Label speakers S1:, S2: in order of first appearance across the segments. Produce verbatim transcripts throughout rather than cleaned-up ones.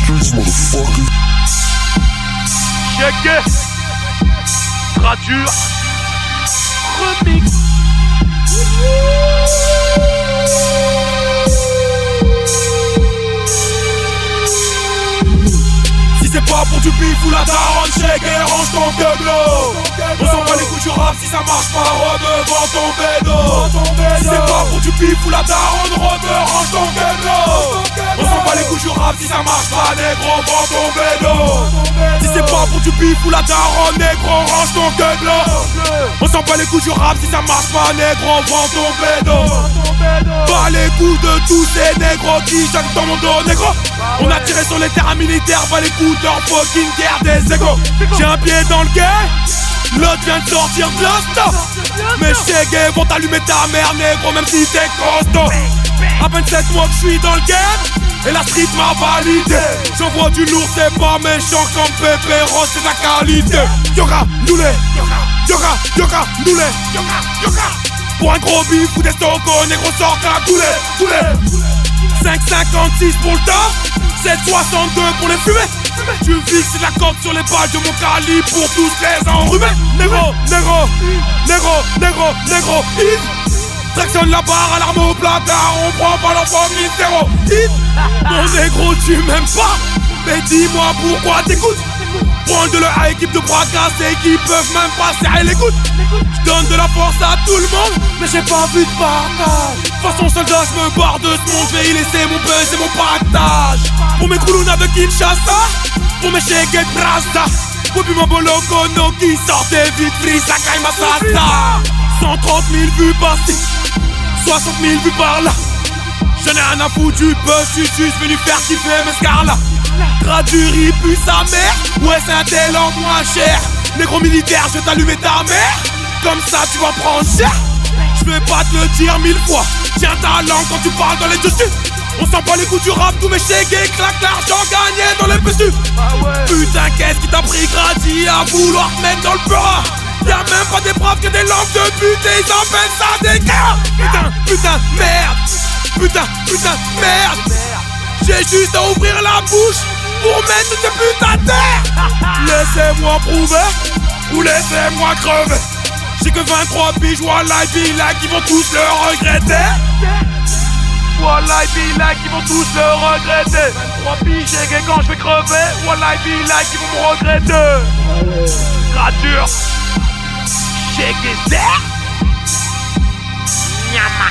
S1: streets, motherfucker.
S2: Checké, Gradure, remix.
S3: Si c'est pas pour du bif ou la daronne, checké, range ton gueuglo. On s'en bat les coups du rap, si ça marche pas, redevant ton bédo. Si c'est pas pour du bif ou la daronne, redevant, range ton gueuglo. On s'en bat les coups du rap, si ça marche pas, négro, vends ton bédo. Si c'est pas pour du bif ou la daronne, négro, range ton gueuglo. On s'en bat les coups du rap, si ça marche pas, négro, vends ton bédo. Pas les coups de tous ces négros qui chaque dans mon dos, négro. On a tiré sur les terrains militaires, pas les coups de leur fucking guerre des égos. J'ai un pied dans le game, l'autre vient de sortir de l'hosto. Mes chégués vont t'allumer ta mère, négro, même si t'es costaud. À vingt-sept mois que je suis dans le game, et la street m'a validé. J'envoie du lourd, c'est pas méchant comme Pépéro, c'est de la qualité. Yoga, noulé, yoga, yoga, noulé, yoga, yoga. Pour un gros bif ou des socos, négro sort à couler, couler. cinq cinquante-six pour le top, sept soixante-deux pour les fumées. Tu fixes la coque sur les balles de mon calibre pour tous les enrhumés. Négro, négro, négro, négro, négro, hit. Tractionne la barre à l'arme au placard, on prend pas l'enfant zéro hit. Mon négro tu m'aimes pas, mais dis-moi pourquoi t'écoutes. Point de leur équipe de bras cassés qui peuvent même pas serrer les coudes. J'donne de la force à tout le monde, mais j'ai pas vu de partage. Façon soldat, j'me barre de ce monde, j'vais y laisser mon buzz et mon partage. Pour mes Koulouna de Kinshasa, pour mes chégués de Brasa, pour puis mon bolokono qui sortait vite free, ça caille ma salsa. cent trente mille vues par-ci, soixante mille vues par-là. J'en ai rien à foutre du buzz, j'suis juste venu faire kiffer mes scarlas. Gradure, il pue sa mère, ouais c'est un talent moins cher. Négro militaire, je vais t'allumer ta mère, comme ça tu vas prendre cher. Je vais pas te le dire mille fois, tiens ta langue quand tu parles dans les dessus. On sent pas les coups du rap, tous mes chégués claquent l'argent gagné dans les pestus. Putain qu'est-ce qui t'a pris Grady à vouloir te mettre dans le peur. Y'a même pas des profs que des langues de pute et ils appellent ça des gars. Putain, putain, merde. Putain, putain, merde. J'ai juste à ouvrir la bouche pour mettre toutes ces putes à terre. Laissez-moi prouver ou laissez-moi crever. J'ai que vingt-trois piges, wallah billah, qui vont tous le regretter.
S2: Wallah billah qui vont tous le regretter. vingt-trois piges et quand je vais crever, wallah billah qui vont me regretter. Gradure, chégué serre. Nyama.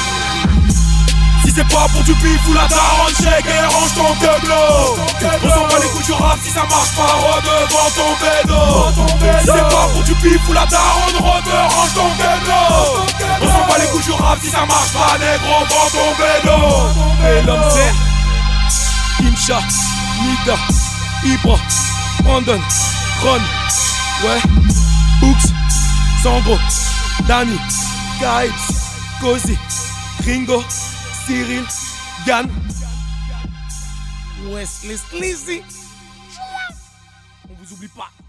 S3: Si c'est pas pour du bif ou la daronne, checké, range ton gueuglo. On s'en bat les coups du rap, si ça marche pas, redevant ton bédo. Si c'est pas pour du bif ou la daronne, redevant, range ton gueuglo. On s'en bat les coups du rap, si ça marche pas, négro, vends ton bédo. Et l'homme c'est Kimcha, Nida, Ibra, Brandon, Ron, ouais, Books, Sandro, Danny, Guides, Cozy, Ringo, Cyril, Yann, Wesley Sleazy. On vous oublie pas.